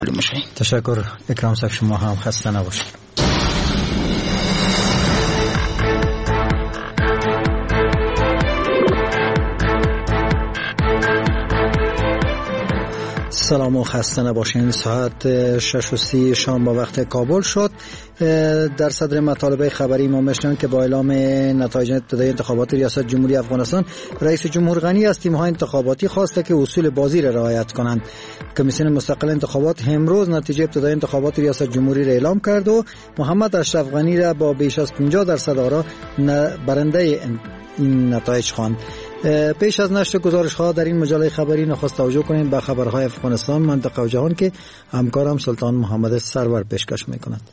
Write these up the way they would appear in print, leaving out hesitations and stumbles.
تشکر اکرام صاحب، شما هم خسته نباشید. سلام و خسته نباشین. ساعت 6:30 شام با وقت کابل شد. در صدر مطالب خبری ما میشنویم که با اعلام نتایج ابتدایی انتخابات ریاست جمهوری افغانستان، رئیس جمهور غنی از تیم‌های انتخاباتی خواسته که اصول بازی را رعایت کنند. کمیسیون مستقل انتخابات امروز نتیجه ابتدایی انتخابات ریاست جمهوری را اعلام کرد و محمد اشرف غنی را با بیش از 50% آرا برنده این نتایج خواند. پیش از نشر گزارش‌ها در این مجله خبری نخست توجه کنیم به خبرهای افغانستان، منطقه و جهان که همکارم سلطان محمد سرور پیشکش می‌کند.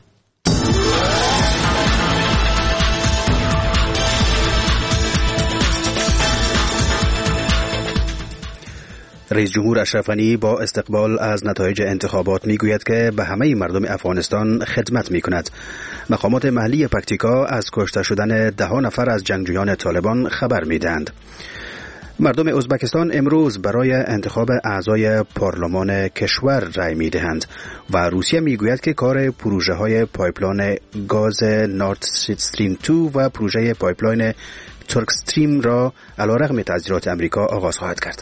رئیس جمهور اشرف غنی با استقبال از نتایج انتخابات میگوید که به همه مردم افغانستان خدمت میکند. مقامات محلی پکتیکا از کشته شدن 10 نفر از جنگجویان طالبان خبر میدهند. مردم ازبکستان امروز برای انتخاب اعضای پارلمان کشور رای میدهند و روسیه میگوید که کار پروژه های پایپلاین گاز نورد استریم 2 و پروژه پایپلاین ترک استریم را علیرغم تعذیرات امریکا آغاز خواهد کرد.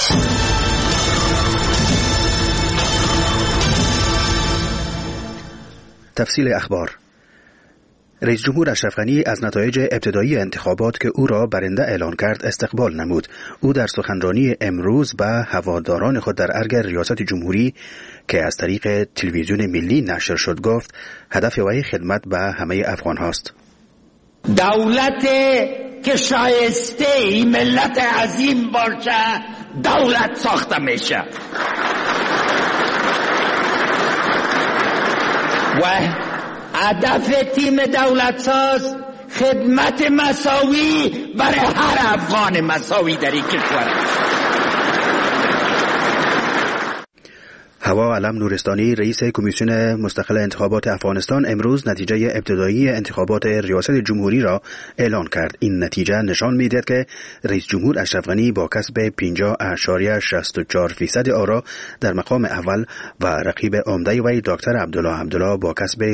تفصیل اخبار. رئیس جمهور اشرف غنی از نتایج ابتدایی انتخابات که او را برنده اعلان کرد استقبال نمود. او در سخنرانی امروز به هواداران خود در ارگ ریاست جمهوری که از طریق تلویزیون ملی نشر شد گفت هدف وی خدمت به همه افغان هاست. دولت که شایسته این ملت عظیم باشه دولت ساخته میشه و هدف تیم دولت ساز خدمت مساوی برای هر افغان مساوی در این کشور. هوا علم نورستانی رئیس کمیسیون مستقل انتخابات افغانستان امروز نتیجه ابتدایی انتخابات ریاست جمهوری را اعلان کرد. این نتیجه نشان می‌دهد که رئیس جمهور اشرف غنی با کسب 50.64% آرا در مقام اول و رقیب عمده وی دکتر عبدالله با کسب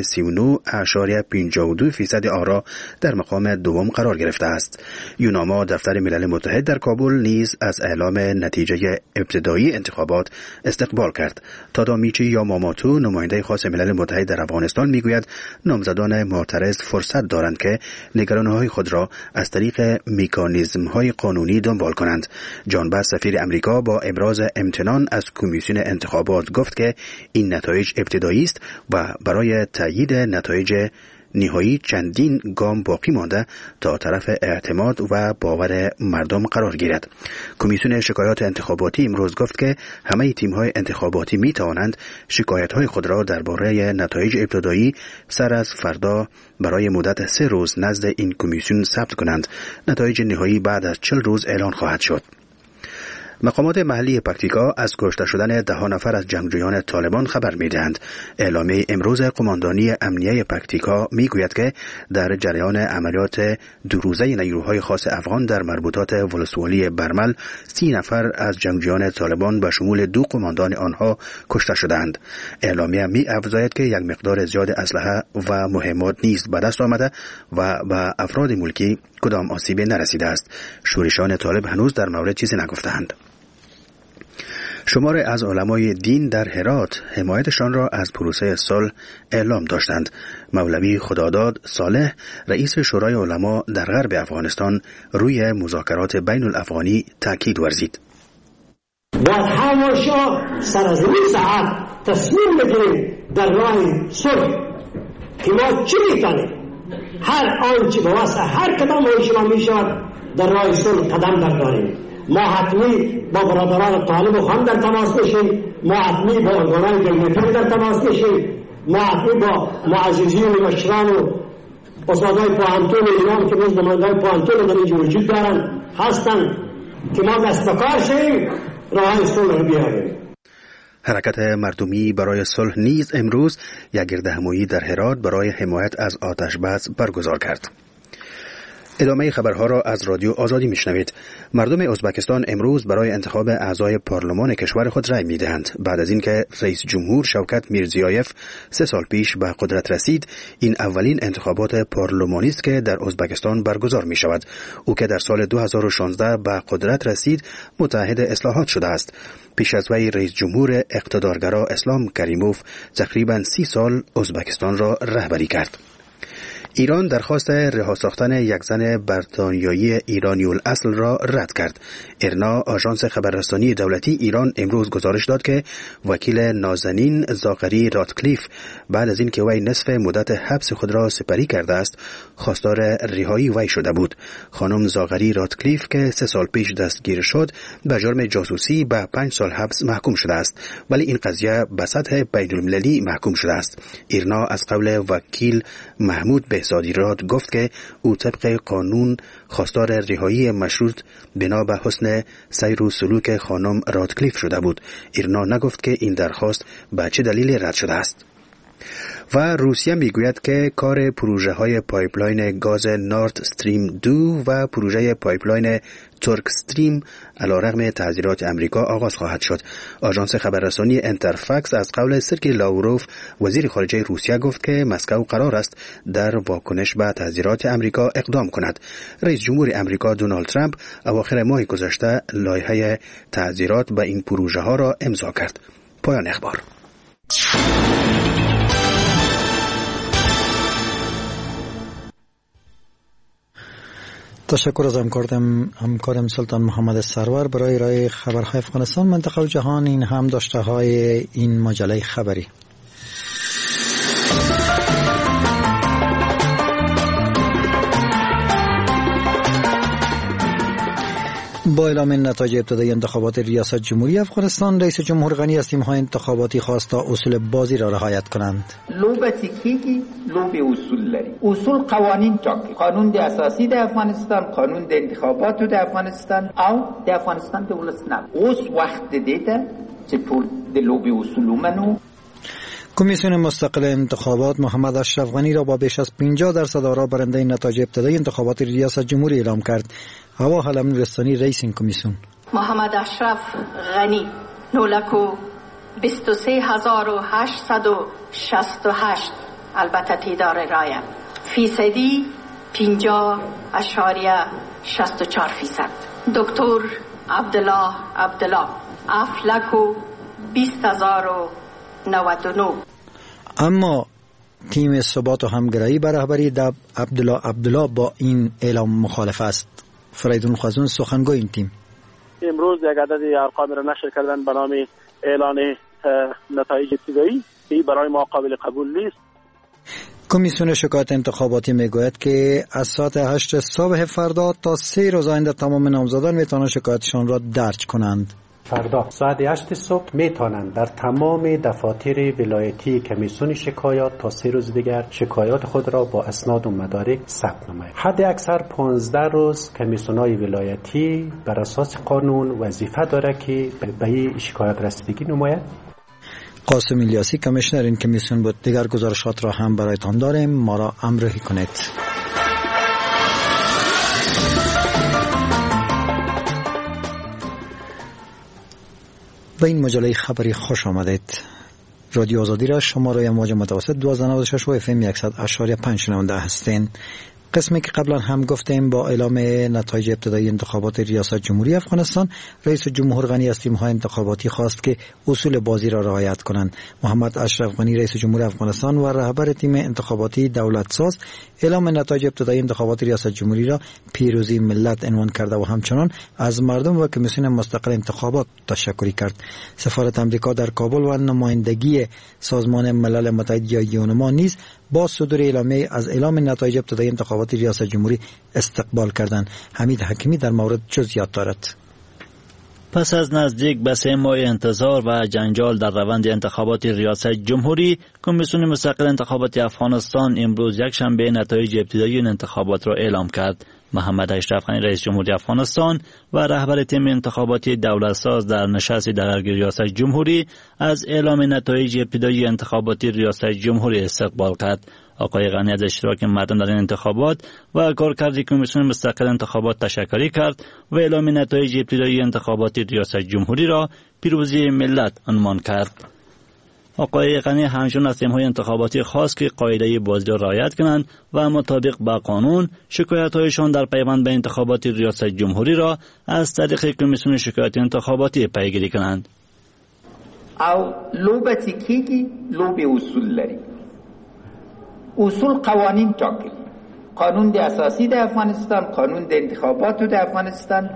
39.52% آرا در مقام دوم قرار گرفته است. یوناما دفتر ملل متحد در کابل نیز از اعلام نتیجه ابتدایی انتخابات استقبال کرد. تادامیچی یا ماماتو نماینده خاص ملل متحد در افغانستان میگوید نامزدان معترض فرصت دارند که نگرانی‌های خود را از طریق مکانیزم‌های قانونی دنبال کنند. جان باس سفیر امریکا با ابراز امتنان از کمیسیون انتخابات گفت که این نتایج ابتدایی است و برای تایید نتایج نهایی چندین گام باقی مانده تا طرف اعتماد و باور مردم قرار گیرد. کمیسیون شکایات انتخاباتی امروز گفت که همه تیم‌های انتخاباتی می توانند شکایت‌های خود را درباره نتایج ابتدایی سر از فردا برای مدت 3 روز نزد این کمیسیون ثبت کنند. نتایج نهایی بعد از 40 روز اعلان خواهد شد. مقامات محلی پکتیکا از کشته شدن 10 نفر از جنگجویان طالبان خبر می‌دهند. اعلامیه امروز قماندانی امنیه پکتیکا میگوید که در جریان عملیات 2 روزه نیروهای خاص افغان در مربوطات ولسوالی برمل 30 نفر از جنگجویان طالبان به شمول 2 قماندان آنها کشته شدند. اعلامیه می‌افزاید که یک مقدار زیاد اسلحه و مهمات نیز به دست آمده و به افراد ملکی کدام آسیبی نرسیده است. شورشان طالب هنوز در مورد چیزی نگفتند. شمار از علمای دین در هرات حمایتشان را از پروسه صلح اعلام داشتند. مولوی خداداد صالح رئیس شورای علما در غرب افغانستان روی مذاکرات بین الافغانی تاکید ورزید. باید هماشا سر از روی ساعت تصمیم بگیریم در راه صلح که ما چی میکنیم. هر آنچه به واسه هر کدام شما میشود در راه صلح قدم برداریم. ما حتمی با برادران طالب و خان در تماس بشیم، ما حتمی با ارگانهای دولتی در تماس بشیم، ما حتمی با معززین و مشران و استادای پوهنتون ایران که روز نماینده‌های پوهنتون در اینجا وجود دارن هستن که ما دست به کار شویم راه صلح بیاریم. حرکت مردمی برای صلح نیز امروز یک گردهمایی در هرات برای حمایت از آتش بس برگزار کرد. ادامه خبرها را از رادیو آزادی میشنوید. مردم ازبکستان امروز برای انتخاب اعضای پارلمان کشور خود رأی میدهند. بعد از اینکه رئیس جمهور شوکت میرزیایف 3 سال پیش به قدرت رسید، این اولین انتخابات پارلمانی است که در ازبکستان برگزار می شود. او که در سال 2016 به قدرت رسید، متعهد اصلاحات شده است. پیش از وی رئیس جمهور اقتدارگرا اسلام کریموف تقریباً 30 سال ازبکستان را رهبری کرد. ایران درخواست رها ساختن یک زن بریتانیایی ایرانی الاصل را رد کرد. ایرنا آژانس خبررسانی دولتی ایران امروز گزارش داد که وکیل نازنین زاغری راتکلیف بعد از اینکه وی نصف مدت حبس خود را سپری کرده است، خواستار رهایی وی شده بود. خانم زاغری راتکلیف که 3 سال پیش دستگیر شد، به جرم جاسوسی به 5 سال حبس محکوم شده است، ولی این قضیه به سطح بین‌المللی محکوم شده است. ایرنا از قول وکیل محمود بهزادیراد گفت که او طبق قانون خواستار رهایی مشروط بنا به حسن سیر و سلوک خانم راتکلیف شده بود. ایرنا نگفت که این درخواست به چه دلیل رد شده است. و روسیه میگوید که کار پروژه های پایپلاین گاز نورد استریم 2 و پروژه پایپلاین ترک استریم علیرغم تحذیرات امریکا آغاز خواهد شد. آژانس خبررسانی انترفاکس از قول سرگئی لاوروف وزیر خارجه روسیه گفت که مسکو قرار است در واکنش به تحذیرات امریکا اقدام کند. رئیس جمهور امریکا دونالد ترامپ اواخر ماه گذشته لایحه تحذیرات به این پروژه ها را امضا کرد. پایان اخبار. تشکر از همکارم سلطان محمد سرور برای ارائه خبرهای افغانستان، منطقه و جهان. این هم داشته های این مجله خبری. با اعلام نتایج ابتدایی انتخابات ریاست جمهوری افغانستان، رئیس جمهور غنی از تیم‌های انتخاباتی خواست تا اصول بازی را رعایت کنند. لوبتی کیگی لوب اصول لري. اصول قوانین تاکی. قانون د اساسی د افغانستان، قانون د انتخابات د افغانستان او د افغانستان د ولسمشر. اوس وخت دیده چې ټول د لوب اصول منو. کمیسیون مستقل انتخابات محمد اشرف غنی را با بیش از 50% آرا برنده نتایج ابتدایی انتخابات ریاست جمهوری اعلام کرد. هوا حلم نورستانی رئیس این کمیسیون. محمد اشرف غنی نولکو 23868 البته تعداد رای فیصدی 50.64%. دکتر عبدالله افلکو 20099. اما تیم ثبات و همگرایی به رهبری عبدالله با این اعلام مخالف است. فریدون خزون سخنگوی این تیم امروز یک عدد ارقام را نشر کردن به نام اعلان نتایج ابتدایی که برای ما قابل قبول نیست. کمیسیون شکایت انتخاباتی میگوید که از ساعت 8 صبح فردا تا 3 روز آینده تمام نامزدان میتوانند شکایتشان را درج کنند. فردا ساعت 8 صبح میتونند در تمام دفاتر ولایتی کمیسیون شکایات تا 3 روز دیگر شکایات خود را با اسناد و مدارک ثبت نمایند. حد اکثر 15 روز کمیسیون‌های ولایتی بر اساس قانون وظیفه داره که به این شکایت رسیدگی نماید. قاسم الیاسی کمیشنر این کمیسیون بود. دیگر گزارشات را هم برایتان داریم، ما را همراهی کنید. به این مجله خبری خوش آمدید. رادیو آزادی را شماره امواج متوسط 1296 و FM 100.5 شنونده هستین. قسمی که قبلا هم گفتیم با اعلام نتایج ابتدایی انتخابات ریاست جمهوری افغانستان، رئیس جمهور غنی از تیم‌های انتخاباتی خواست که اصول بازی را رعایت کنند. محمد اشرف غنی رئیس جمهور افغانستان و رهبر تیم انتخاباتی دولت ساز اعلام نتایج ابتدایی انتخابات ریاست جمهوری را پیروزی ملت عنوان کرده و همچنان از مردم و کمیسیون مستقل انتخابات تشکر کرد. سفارت آمریکا در کابل و نمایندگی سازمان ملل متحد یا یونما نیز با صدور اعلامیه از اعلام نتایج ابتدایی انتخابات ریاست جمهوری استقبال کردند. حمید حکیمی در مورد جزئیات دارد. پس از نزدیک به 3 ماه انتظار و جنجال در روند انتخابات ریاست جمهوری، کمیسیون مستقل انتخاباتی افغانستان امروز یکشنبه نتایج ابتدایی انتخابات را اعلام کرد. محمد اشرف غنی رئیس جمهوری افغانستان و رهبر تیم انتخاباتی دولت ساز در نشست درباره ریاست جمهوری از اعلام نتایج ابتدایی انتخاباتی ریاست جمهوری استقبال کرد. آقای غنی از اشتراک مردم در این انتخابات و کارکرد کمیسیون مستقل انتخابات تشکر کرد و اعلام نتایج ابتدایی انتخابات ریاست جمهوری را پیروزی ملت عنوان کرد. آقای غنی همچنین از تیم‌های انتخاباتی خواست که قاعده بازی را رعایت کنند و مطابق با قانون شکایت‌هایشان در پیوند به انتخابات ریاست جمهوری را از طریق کمیسیون شکایت انتخاباتی پیگیری کنند. او لوبتی کیگی لوب اصول لري. اصول قوانین ټاکي. قانون د اساسی د افغانستان، قانون د انتخاباتو د افغانستان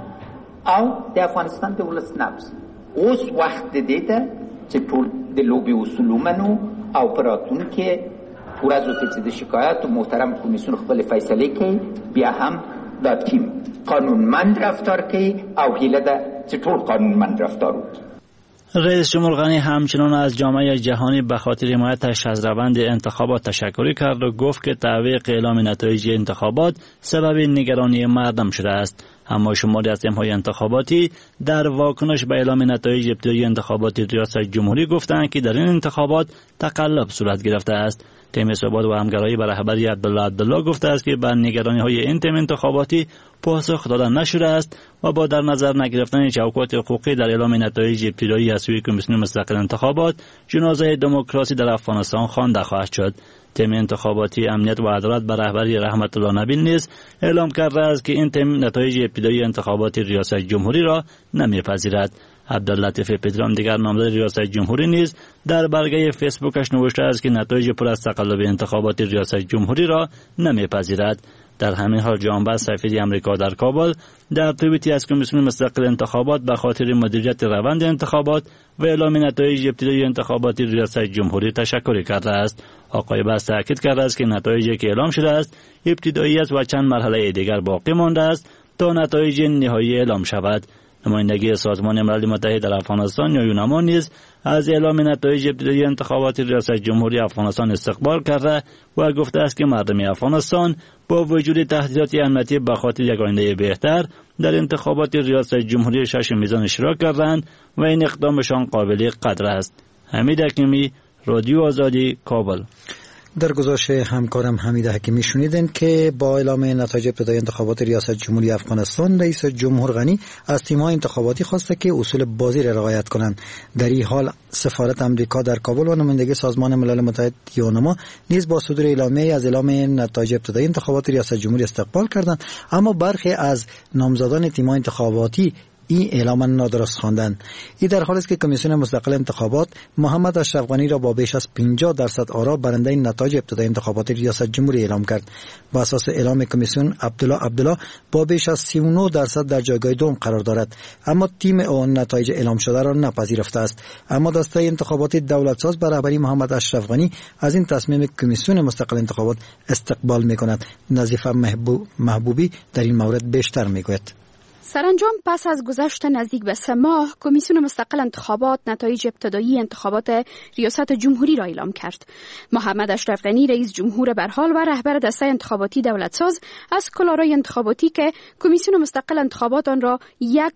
او د افغانستان د ولس نبض. اوس وخت دیده چې ټول د لوبي اصول ومنو او پراتون کې ورځو کې چې د شکایت محترم کمیسیون خپل فیصله کوي، بیا هم دا تیم قانونمند رفتار کوي او هیله ده چې ټول قانونمند رفتار وکړي. رئیس جمهور غنی همچنان از جامعه جهانی به خاطر حمایتش از روند انتخابات تشکر کرد و گفت که تعویق اعلام نتایج انتخابات سبب نگرانی مردم شده است. اما شماری از تیم‌های انتخاباتی در واکنش به اعلام نتایج ابتدایی انتخابات ریاست جمهوری گفتند که در این انتخابات تقلب صورت گرفته است. تیم ثبات و همگرایی به رهبری عبدالله گفته است که بر نگرانی‌های این تیم انتخاباتی پاسخ داده نشده است و با در نظر نگرفتن شوکات حقوقی در اعلام نتایج ابتدایی از سوی کمیسیون مستقل انتخابات جنازه دموکراسی در افغانستان خوانده خواهد شد. تیم انتخاباتی امنیت و عدالت به رهبری رحمت الله نبیل نیز اعلام کرده است که این تیم نتایج ابتدایی انتخابات ریاست جمهوری را نمیپذیرد. عبداللطیف پدرام دیگر نامزد ریاست جمهوری نیز در برگه فیسبوکش نوشته است که نتایج پر از تقلب انتخابات ریاست جمهوری را نمیپذیرد. در همین حال جانباز سفیر آمریکا در کابل در توییتی از کمیسیون مستقل انتخابات به خاطر مدیریت روند انتخابات و اعلام نتایج ابتدایی انتخابات ریاست جمهوری تشکر کرده است. آقای باز تاکید کرده است که نتایجی که اعلام شده است ابتدایی است و چند مرحله دیگر باقی مانده است تا نتایج نهایی اعلام شود. نمایندگی سازمان ملل متحد در افغانستان یا یوناما نیز از اعلام نتایج ابتدایی انتخابات ریاست جمهوری افغانستان استقبال کرده و گفته است که مردم افغانستان با وجود تهدیدات امنیتی به خاطر یک آینده بهتر در انتخابات ریاست جمهوری 6 میزان اشتراک کردند و این اقدامشان قابل قدر است. حمید حکیمی، رادیو آزادی، کابل. در گزارش همکارم حمید حکیمی شنیدین که با اعلام نتایج ابتدایی انتخابات ریاست جمهوری افغانستان رئیس جمهور غنی از تیم‌های انتخاباتی خواسته که اصول بازی را رعایت کنند. در این حال سفارت امریکا در کابل و نمایندگی سازمان ملل متحد یوناما نیز با صدور اعلامیه از اعلام نتایج ابتدایی انتخابات ریاست جمهوری استقبال کردند، اما برخی از نامزدان تیم‌های انتخاباتی این اعلام نادرست خواندند. این در حالی است که کمیسیون مستقل انتخابات محمد اشرف غنی را با بیش از 50% آرا برنده نتایج ابتدایی انتخابات ریاست جمهوری اعلام کرد. بر اساس اعلام کمیسیون عبدالله با بیش از 39% در جایگاه دوم قرار دارد، اما تیم آن نتایج اعلام شده را نپذیرفته است. اما دسته انتخاباتی دولتساز بر رهبری محمد اشرف غنی از این تصمیم کمیسیون مستقل انتخابات استقبال می‌کند. نظیفه محبوبی در این مورد بیشتر می‌گوید. سرانجام پس از گذشت نزدیک به 3 ماه کمیسیون مستقل انتخابات نتایج ابتدایی انتخابات ریاست جمهوری را اعلام کرد. محمد اشرف غنی رئیس جمهور برحال و رهبر دسته انتخاباتی دولتساز از کالارای انتخاباتی که کمیسیون مستقل انتخابات آن را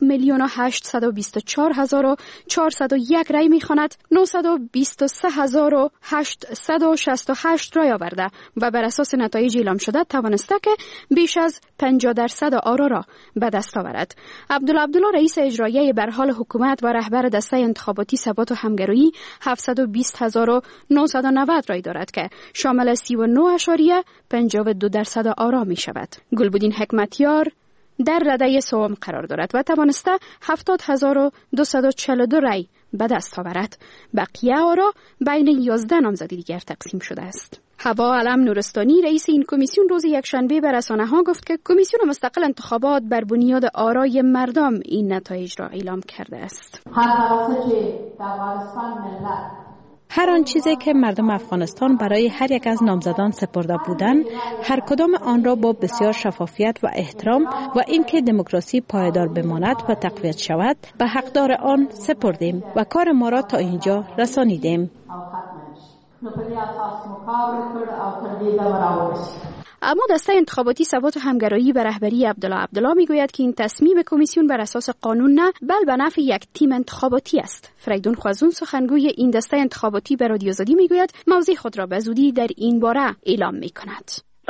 1,824,401 رای می‌خواند 923,868 رای آورده و بر اساس نتایج اعلام شده توانسته که بیش از 50% آرا را به دست آورد. عبدالله رئیس اجرایی برحال حکومت و رهبر دسته انتخاباتی ثبات و همگرایی 720,990 رای دارد که شامل 39.52% آرا می شود. گلبدین حکمتیار در رده سوم قرار دارد و توانسته 70,242 رای به دست آورد. بقیه آرا بین 11 نامزد دیگر تقسیم شده است. حوا علم نورستانی رئیس این کمیسیون روز یکشنبه به رسانه‌ها گفت که کمیسیون مستقل انتخابات بر بنیاد آرای مردم این نتایج را اعلام کرده است. هر آن چیزی که مردم افغانستان برای هر یک از نامزدان سپرده بودند، هر کدام آن را با بسیار شفافیت و احترام و اینکه دموکراسی پایدار بماند و تقویت شود به حقدار آن سپردیم و کار ما را تا اینجا رسانیدیم. اما دسته انتخاباتی ثبات و همگرایی به رهبری عبدالله میگوید که این تصمیم کمیسیون بر اساس قانون نه، بل به نفع یک تیم انتخاباتی است. فریدون خوازون سخنگوی این دسته انتخاباتی به رادیو آزادی میگوید موضع خود را به زودی در این باره اعلام میکند.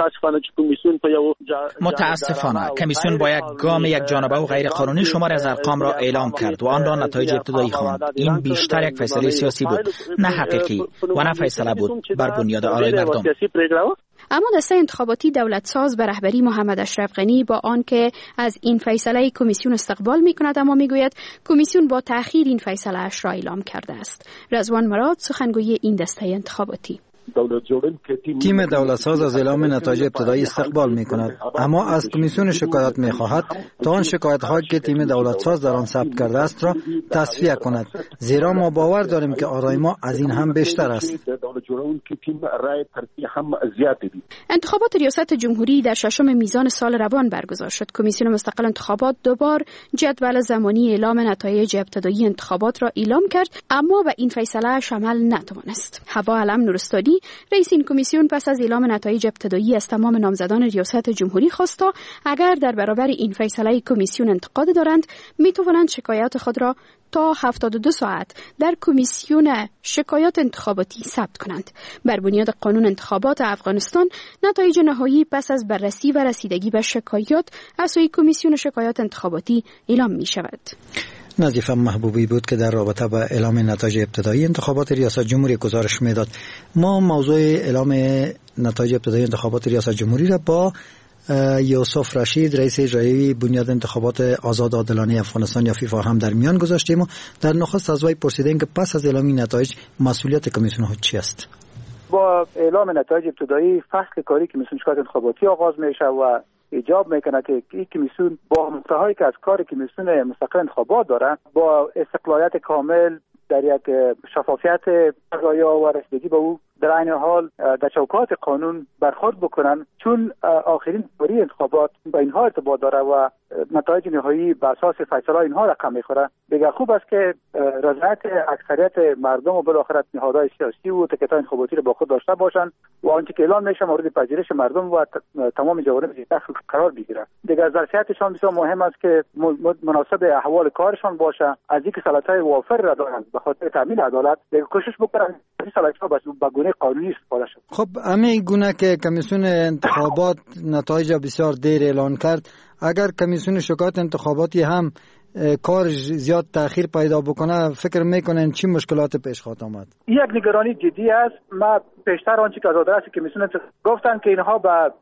متاسفانه کمیسیون با یک گام یک جانبه و غیر قانونی شمار از ارقام را اعلام کرد و آن را نتایج ابتدایی خواند. این بیشتر یک فیصله سیاسی بود، نه حقیقی و نه فیصله بود بر بنیاد آرای مردم. اما دسته انتخاباتی دولت ساز به رهبری محمد اشرف غنی با آنکه از این فیصله کمیسیون استقبال میکند، اما میگوید کمیسیون با تأخیر این فیصله اش را اعلام کرده است. رضوان مراد سخنگوی این دسته انتخاباتی: تیم دولتساز از اعلام نتایج ابتدایی استقبال می کند، اما از کمیسیون شکایت می خواهد تا آن شکایت هایی که تیم دولتساز در آن ثبت کرده است را تصفیه کند، زیرا ما باور داریم که آرای ما از این هم بیشتر است. انتخابات ریاست جمهوری در 6 میزان سال روان برگزار شد. کمیسیون مستقل انتخابات دوبار جدول زمانی اعلام نتایج ابتدایی انتخابات را اعلام کرد، اما به این فیصله عمل نتوانست. هوا علم نورستانی رئیس این کمیسیون پس از اعلام نتایج ابتدایی از تمام نامزدان ریاست جمهوری خواست تا اگر در برابر این فیصله کمیسیون انتقاد دارند میتوانند شکایات خود را تا 72 ساعت در کمیسیون شکایات انتخاباتی ثبت کنند. بر بنیاد قانون انتخابات افغانستان نتایج نهایی پس از بررسی و رسیدگی به شکایات از سوی کمیسیون شکایات انتخاباتی اعلام می شود. نظیفه محبوبی بود که در رابطه با اعلام نتایج ابتدایی انتخابات ریاست جمهوری گزارش میداد. ما موضوع اعلام نتایج ابتدایی انتخابات ریاست جمهوری را با یوسف رشید رئیس اجرایی بنیاد انتخابات آزاد عادلانه افغانستان یا فیفا هم در میان گذاشتیم و در نخست از وی پرسیدیم که پس از اعلام نتایج مسئولیت کمیسیون چی است. با اعلام نتایج ابتدایی فصل کاری کمیسیون شکایات انتخاباتی آغاز میشه و ایجاب میکنه که این کمیسیون با محتوایی که از کار کمیسیون مستقل انتخابات داره با استقلالیت کامل در یک شفافیت قضایی و رسیدگی به او در عین حال در چوکات قانون برخورد بکنن، چون آخرین دوره انتخابات با اینها ارتباط داره و نتایج نهایی به اساس فیصله اینها رقم میخوره. دیگه خوب است که رضایت اکثریت مردم و بالاخره نهادهای سیاسی و تکیه‌های انتخاباتی رو با خود داشته باشن و آنچه که اعلام میشه مورد پذیرش مردم و تمام جوانب داخل قرار بگیره. دیگه ظرفیتشان بسیار مهم است که مناسب احوال کارشان باشه، از اینکه صلاحیت‌های وافر را دارند به خاطر تامین عدالت دیگه کوشش بکنن این صلاحیت‌ها به گونه قانونی استفاده شد. خب همین گونه که کمیسیون انتخابات نتایج بسیار دیر اعلان کرد، اگر کمیسیون شکایات انتخاباتی هم کار زیاد تأخیر پیدا بکنه، فکر میکنن چی مشکلات پیش خواهد آمد؟ یک نگرانی جدی است. ما پیشتر آنچه که از آدرس کمیسیون گفتن که اینها به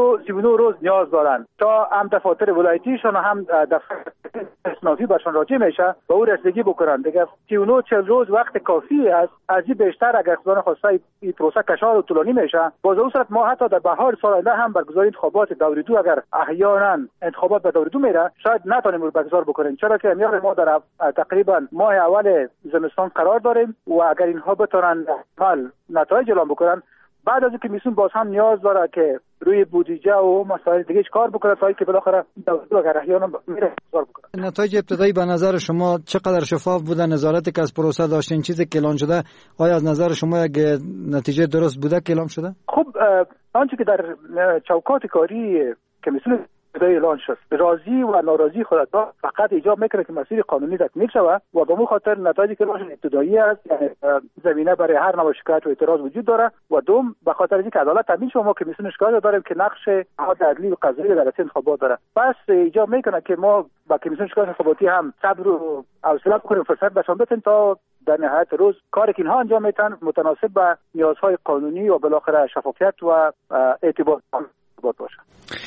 39 روز نیاز دارن تا هم دفاتر ولایتیشون و هم دفتر اصنافی برشان راجع میشه و او رسیدگی بکنن. دیگه 39 روز وقت کافی است. از این بیشتر اگر خدای خواسته این پروسه کشار و طولانی میشه، باز اون صورت ما حتی در بهار سال آینده هم برگزاری انتخابات دوره 2 اگر احیانا انتخابات به دوره 2 میره شاید نتونیم برگزار بکنیم، چرا که میاد ما در تقریبا ماه اول زمستان قرار داریم و اگر اینها بتونن حال نتایج اعلام بکنن، بعد از اینکه کمیسیون باز هم نیاز داره که روی بودجه و مسائل دیگه کار بکنه تا اینکه بالاخره اگر احیانا میره گزار بکنه. نتایج ابتدایی به نظر شما چقدر شفاف بوده؟ نظارتی که از پروسه داشتین، چیزی که اعلان شده آیا از نظر شما یک نتیجه درست بوده که اعلام شده؟ خب آنچه که در چوکات کاری کمیسیون اعلان شد، راضی و ناراضی خودت فقط ایجاب میکنه که مسیر قانونی تکمیل شود و به مو خاطر نتایجی که اعلان ابتدایی است، یعنی زمینه برای هر نوع شکایت و اعتراض وجود داره و دوم به خاطر اینکه عدالت تامین شد ما کمیسیون شکایت داریم که نقش نهاد عدلی و قضایی در انتخابات داره. پس ایجاب میکنه که ما با کمیسیون شکایت انتخاباتی هم صبر و حوصله کنیم، فرصت بهشون بدیم تا در نهایت روز کاری که اینها انجام میدن متناسب با نیازهای قانونی و بالاخره شفافیت و اعتبار باشه.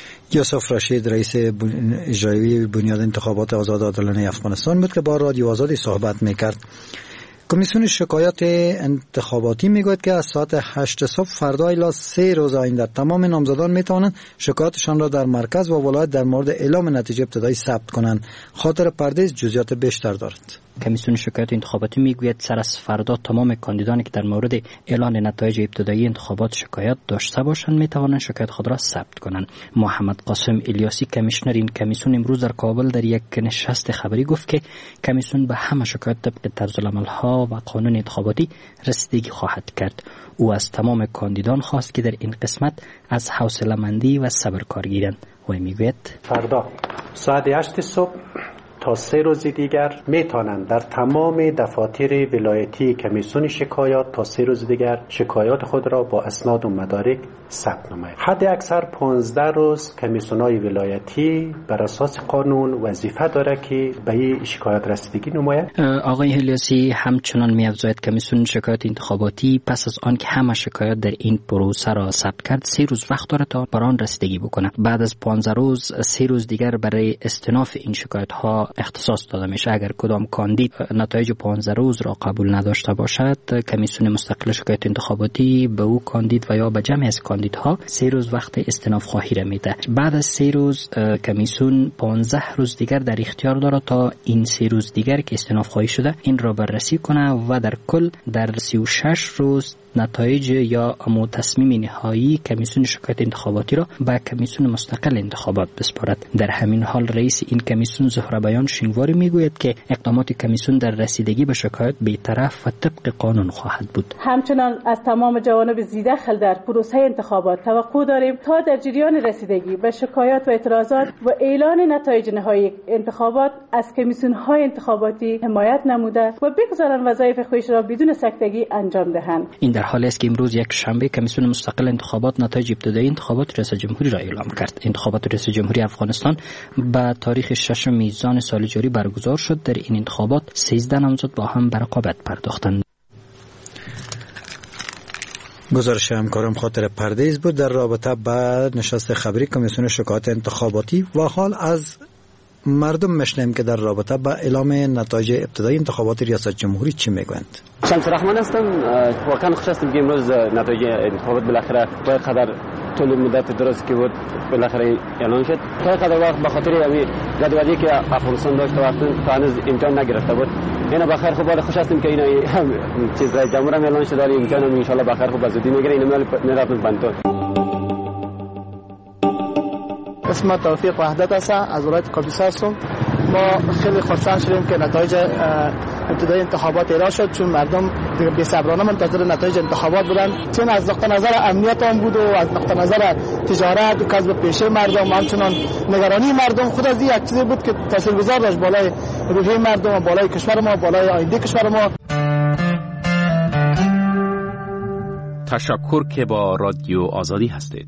یوسف رشید رئیس اجرایی بنیاد انتخابات آزاد عادلانه افغانستان بود که با رادیو آزادی صحبت میکرد. کمیسیون شکایات انتخاباتی میگوید که از ساعت 8 صبح فردا الی 3 روز آینده تمام نامزدان میتوانند شکایاتشان را در مرکز و ولایت در مورد اعلام نتیجه ابتدایی ثبت کنند. خاطر پردیس جزئیات بیشتر دارد. کمیسیون شکایات انتخاباتی میگوید سر از فردا تمام کاندیدانی که در مورد اعلان نتایج ابتدایی انتخابات شکایت داشته باشند میتوانند شکایت خود را ثبت کنند. محمد قاسم الیاسی کمیشنر این کمیسیون امروز در کابل در یک نشست خبری گفت که کمیسیون به همه شکایات طبق طرزالعمل‌ها و قانون انتخاباتی رسیدگی خواهد کرد. او از تمام کاندیدان خواست که در این قسمت از حوصله‌مندی و صبر کار گیرند. و میگوید فردا ساعت 8 صبح تا 3 روز دیگر میتونند در تمام دفاتر ولایتی کمیسیون شکایات تا 3 روز دیگر شکایات خود را با اسناد و مدارک ثبت نمایند. حد اکثر 15 روز کمیسیون‌های ولایتی بر اساس قانون وظیفه داره که به این شکایات رسیدگی نماید. آقای الیاسی همچنان می‌افزاید کمیسیون شکایات انتخاباتی پس از آن که همه شکایات در این پروسه را ثبت کرد 3 روز وقت داره تا بر آن رسیدگی بکنه. بعد از 15 روز 3 روز دیگر برای استئناف این شکایت‌ها اختصاص داده میشه. اگر کدام کاندید نتایج 15 روز را قبول نداشته باشد کمیسیون مستقل شکایت انتخاباتی به او کاندید و یا به جمع از کاندیدها 3 روز وقت استئناف خواهی را میده. بعد از 3 روز کمیسیون 15 روز دیگر در اختیار داره تا این 3 روز دیگر که استئناف خواهی شده این را بررسی کنه و در کل در 36 روز نتایج یا تصمیم نهایی کمیسیون شکایت انتخاباتی را به کمیسیون مستقل انتخابات بسپارد. در همین حال رئیس این کمیسیون زهره بیان شینواری میگوید که اقدامات کمیسیون در رسیدگی به شکایات بی‌طرف و طبق قانون خواهد بود. همچنان از تمام جوانب زیردخل در پروسه انتخابات توقع داریم تا در جریان رسیدگی به شکایات و اعتراضات و اعلان نتایج نهایی انتخابات از کمیسیون‌های انتخاباتی حمایت نموده و بگذارند وظایف خودش را بدون سکتگی انجام دهند. این در حالی است که امروز یک شنبه کمیسیون مستقل انتخابات نتایج ابتدایی انتخابات ریاست جمهوری را اعلام کرد. انتخابات ریاست جمهوری افغانستان به تاریخ 6 میزان سال جاری برگزار شد. در این انتخابات 13 نامزد با هم به رقابت پرداختند. گزارش همکارم خاطر پردیز بود در رابطه با نشست خبری کمیسیون شکایات انتخاباتی و حال از مردم میشنیم که در رابطه با اعلام نتایج ابتدایی انتخابات ریاست جمهوری چی میگویند. شمس رحمان هستم. واقعا خوش هستم که امروز نتایج انتخابات بالاخره تا قدر طول مدت درست که بود بالاخره اعلان شد. تا قدر وقت به خاطر همین جدولی که افغانستان داشت تا هنوز امتحان نگرفته بود. اینا بخیر خوب خوش هستم که اینا چیز جمهور هم اعلان شده امتحان هم ان شاء الله بخیر خوب زودی میگیره. اینا میرفتن بنتون. اسم توفیق وحدت است، از ولایت کاپیسا هستم. ما خیلی خوشحال شدیم که نتایج ابتدایی انتخابات اعلام شد، چون مردم دیگه بی‌صبرانه منتظر نتایج انتخابات بودن، چون از نقطه نظر امنیت هم بود و از نقطه نظر تجارت و کسب پیشه مردم، همچنان نگرانی مردم خود از یک چیزی بود که تاثیرگذار داشت بالای روحیه مردم و بالای کشور ما، بالای آینده کشور ما. تشکر که با رادیو آزادی هستید.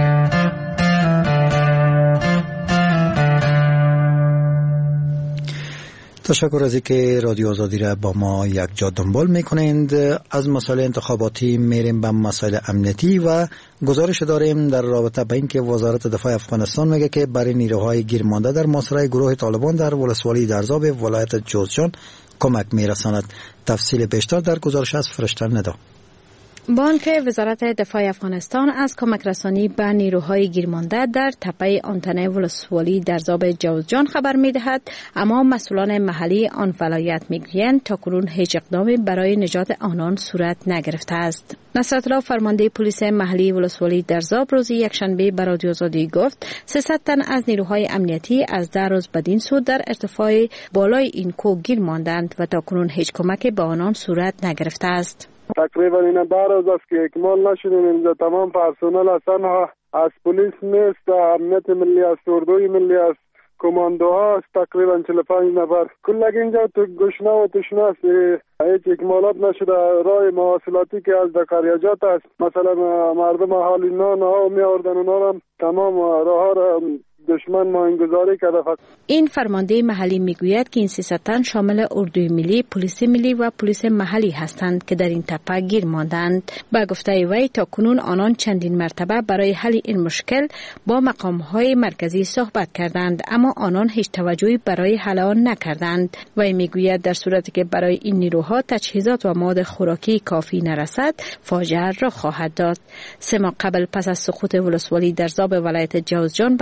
تشکر از اینکه رادیو آزادی را با ما یک جا دنبال میکنند. از مسائل انتخاباتی میریم به مسائل امنیتی و گزارش داریم در رابطه با اینکه وزارت دفاع افغانستان میگه که برای نیروهای گیر مانده در محاصره گروه طالبان در ولسوالی درزاب ولایت جوزجان کمک میرساند. تفصیل بیشتر در گزارش از فرشته ندا. بانک وزارت دفاع افغانستان از کمک رسانی به نیروهای گیرمانده در تپه آنتنه ولسوالی درزاب جوزجان خبر می دهد، اما مسئولان محلی آن ولایت می گویند تاکنون هیچ اقدامی برای نجات آنان صورت نگرفته است. نصرت الله فرمانده پلیس محلی ولسوالی درزاب روز یکشنبه به رادیو آزادی گفت 300 تن از نیروهای امنیتی از 10 روز بدین سو در ارتفاع بالای این کوه گیر ماندند و تاکنون هیچ کمکی به آنان صورت نگرفته است. تقریبا این 10 روز است که اکمال نشدیم. اینجا تمام پرسنل اصلا از پلیس نیست، امنیت ملی است، اردوی ملی است، کماندوها است، تقریبا 45 نفر کلگ اینجا تو گشنه و تشنه است. هیچ اکمالات نشده. راه مواصلاتی که از دقریاجات است، مثلا مردم حالی نان ها می آوردن اونا هم تمام راه را دشمن ماینگذاری کرده. این فرمانده محلی میگوید که این 300 تن شامل اردوی ملی، پلیس ملی و پلیس محلی هستند که در این تپه گیر ماندند. با گفته وی تا کنون آنان چندین مرتبه برای حل این مشکل با مقام‌های مرکزی صحبت کردند، اما آنان هیچ توجهی برای حل آن نکردند. وی میگوید در صورتی که برای این نیروها تجهیزات و مواد خوراکی کافی نرسد فاجعه را خواهد داد. 3 ماه قبل پس از سقوط ولسوالی درزاب ولایت جوزجان به دست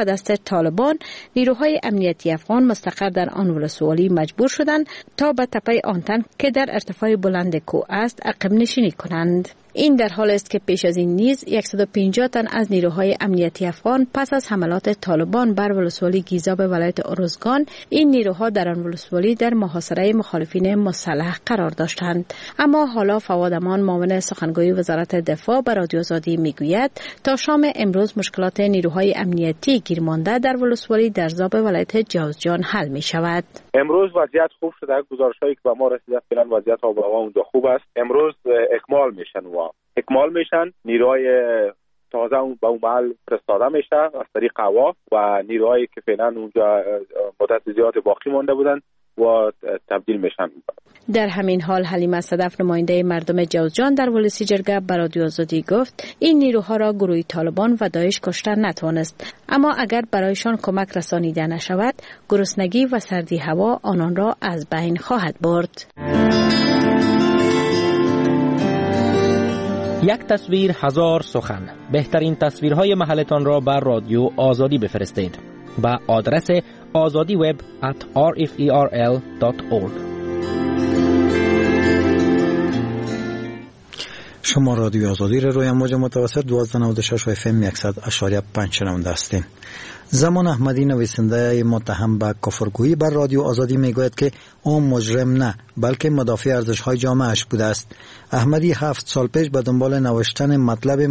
طالبان نیروهای امنیتی افغان مستقر در آن ولسوالی مجبور شدند تا به تپه آنتن که در ارتفاع بلند کوه است عقب نشینی کنند. این در حال است که پیش از این نیز 150 تن از نیروهای امنیتی افغان پس از حملات طالبان بر ولسوالی گیزا به ولایت ارزگان، این نیروها در آن ولسوالی در محاصره مخالفین مسلح قرار داشتند. اما حالا فواد امان، معاون سخنگوی وزارت دفاع، به رادیو آزادی میگوید تا شام امروز مشکلات نیروهای امنیتی گیرمانده در ولسوالی در ذاب ولایت جوزجان حل می شود. امروز وضعیت خوب شده. گزارش‌هایی که به ما رسیده فعلا وضعیت آب و هوا اونجا خوب است. امروز اکمال میشن نیروهای تازه به اون محل فرستاده میشه از طریق هوا و نیروهایی که فعلا اونجا مدت زیاد باقی مانده بودن و تبدیل میشن. در همین حال حلیمه صدف، نماینده مردم جوزجان در ولسی جرگه، به رادیو آزادی گفت این نیروها را گروه طالبان و داعش کشته نتوانست، اما اگر برایشان کمک رسانیده نشود گرسنگی و سردی هوا آنان را از بین خواهد برد. یک تصویر هزار سخن. بهترین تصویرهای محلتان را بر رادیو آزادی بفرستید با آدرس azadiweb@rferl.org. شما رادیو آزادی را روی موج متوسط 1296 FM 100.5 شنونده هستید. زمان احمدی، نویسنده متهم به کفرگویی، بر رادیو آزادی میگوید که او مجرم نه بلکه مدافع ارزش‌های جامعه‌اش بوده است. احمدی 7 سال پیش به دنبال نوشتن مطلب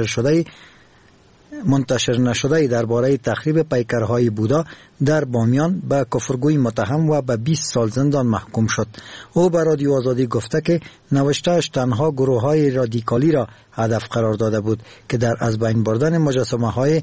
منتشر نشده درباره تخریب پیکرهای بودا در بامیان به کفرگویی متهم و به 20 سال زندان محکوم شد. او به رادیو آزادی گفته که نوشته‌اش تنها گروه‌های رادیکالی را هدف قرار داده بود که در از بین بردن مجسمه‌های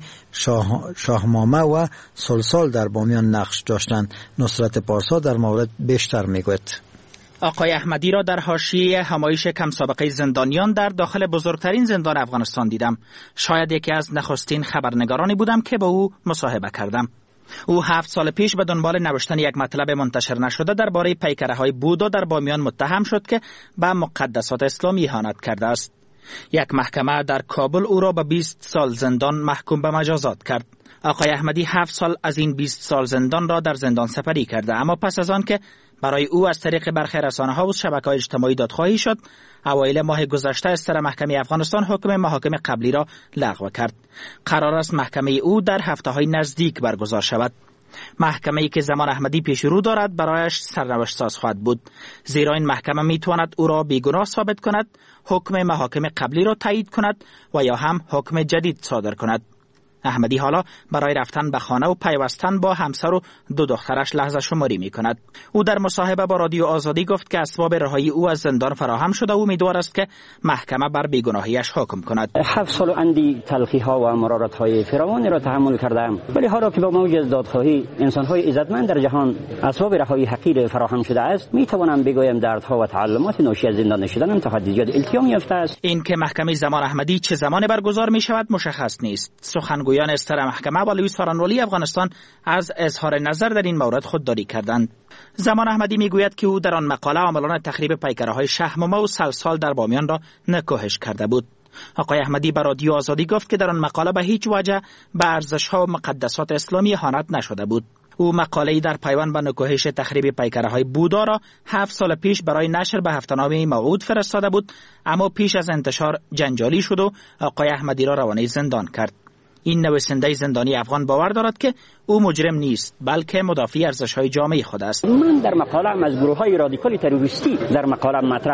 شاهمامه و سلسال در بامیان نقش داشتند. نصرت پارسا در مورد بیشتر میگوید. آقای احمدی را در حاشیه همایش کم سابقه زندانیان در داخل بزرگترین زندان افغانستان دیدم. شاید یکی از نخستین خبرنگارانی بودم که با او مصاحبه کردم. او 7 سال پیش به دنبال نوشتن یک مطلب منتشر نشده درباره پیکره‌های بودا در بامیان متهم شد که به مقدسات اسلامی اهانت کرده است. یک محکمه در کابل او را به 20 سال زندان محکوم به مجازات کرد. آقای احمدی 7 سال از این 20 سال زندان را در زندان سپری کرده، اما پس از آن که برای او از طریق برخی رسانه‌ها و شبکه‌های اجتماعی دادخواهی شد، اوایل ماه گذشته استر محکمه افغانستان حکم محاکم قبلی را لغو کرد. قرار است محکمه او در هفته‌های نزدیک برگزار شود. محکمه‌ای که زمان احمدی پیش رو دارد برایش سرنوشت ساز خواهد بود، زیرا این محکمه میتواند او را بیگناه ثابت کند، حکم محاکم قبلی را تایید کند و یا هم حکم جدید صادر کند. احمدی حالا برای رفتن به خانه و پیوستن با همسر و 2 دخترش لحظه شماری می کند. او در مصاحبه با رادیو آزادی گفت که اسباب رهایی او از زندان فراهم شده و امیدوار است که محکمه بر بیگناهیش حکم کند. 7 سال اندی تلخی ها و مرارت های فراوانی را تحمل کردم، ولی حالا که با موج دادخواهی انسان های عزتمند در جهان اسباب رهایی حقیر فراهم شده است، می توانم بگویم دردها و تعلمات ناشی از زندان شدن تا حد زیاد التیام یافته است. این که محکمه زمان احمدی چه زمان برگزار می شود مشخص نیست. سخنگویان استر محکمه با لویس سارانوالی افغانستان از اظهار نظر در این مورد خودداری کردند. زمان احمدی میگوید که او در آن مقاله عاملان تخریب پیکره‌های شهمامه و سلسال در بامیان را نکوهش کرده بود. آقای احمدی به رادیو آزادی گفت که در آن مقاله به هیچ وجه به ارزش‌ها و مقدسات اسلامی اهانت نشده بود. او مقاله‌ای در پیوند به نکوهش تخریب پیکره‌های بودا را 7 سال پیش برای نشر به هفته‌نامه موعود فرستاده بود، اما پیش از انتشار جنجالی شد و آقای احمدی را روانه زندان کرد. این نویسنده زندانی افغان باور دارد که او مجرم نیست بلکه مدافع ارزش‌های جامعه خود است. من در مقاله‌ام از گروه‌های رادیکال تروریستی در مقاله‌ام مطرح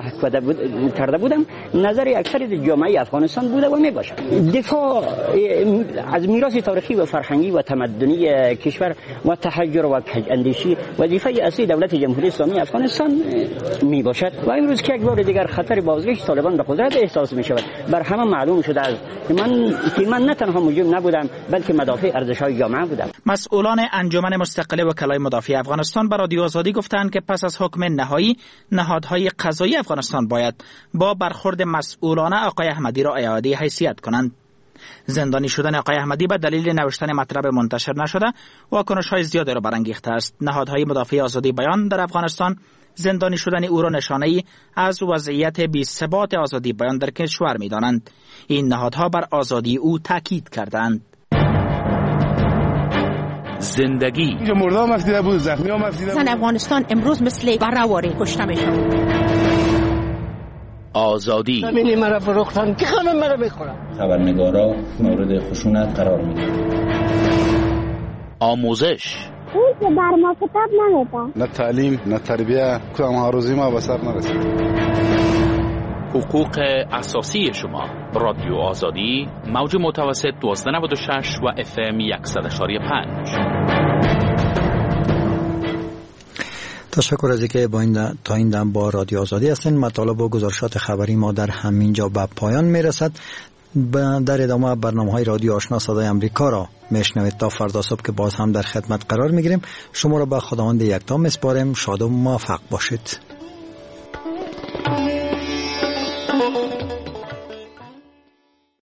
کرده بودم، نظر اکثر جامعه افغانستان بوده و میباشد. دفاع از میراث تاریخی و فرهنگی و تمدنی کشور و تحجر و کج‌اندیشی وظیفه اصلی دولت جمهوری اسلامی افغانستان میباشد و امروز که یک بار دیگر خطر بازگشت طالبان به قدرت احساس میشود، بر همه معلوم شده است که من نه تنها مجرم نبودم بلکه مدافع ارزش‌های جامعه بودم. مسئولان انجمن مستقله وکلای مدافع افغانستان به رادیو آزادی گفتند که پس از حکم نهایی نهادهای قضایی افغانستان باید با برخورد مسئولانه آقای احمدی را اعاده حیثیت کنند. زندانی شدن آقای احمدی به دلیل نوشتن مطلب منتشر نشده واکنش‌های زیادی را برانگیخته است. نهادهای مدافع آزادی بیان در افغانستان زندانی شدن او را نشانه‌ای از وضعیت بی‌ثبات آزادی بیان در کشور می‌دانند. این نهادها بر آزادی او تاکید کردند. زندگی. اینجا مرده هم افدیده بود، زخمی هم افدیده بود. زن افغانستان امروز مثل برهواری کشته میشن. آزادی. همینی مرا فروختن که خانم مرا بخورم. خبرنگارا مورد خشونت قرار میدن. آموزش. اون که بر ما کتاب نمیده. نه تعلیم، نه تربیه، کدام هاروزی ما به سر نرسید. حقوق اساسی شما. رادیو آزادی، موج متوسط 1296 و FM 100.5. تشکر از اینکه تا این دم با رادیو آزادی هستین. مطالب و گزارشات خبری ما در همینجا به پایان میرسد. در ادامه برنامه‌های رادیو آشنا صدای امریکا را میشنوید. تا فردا صبح که باز هم در خدمت قرار میگیریم. شما را به خداوند یکتا میسپاریم. شاد و موفق باشید.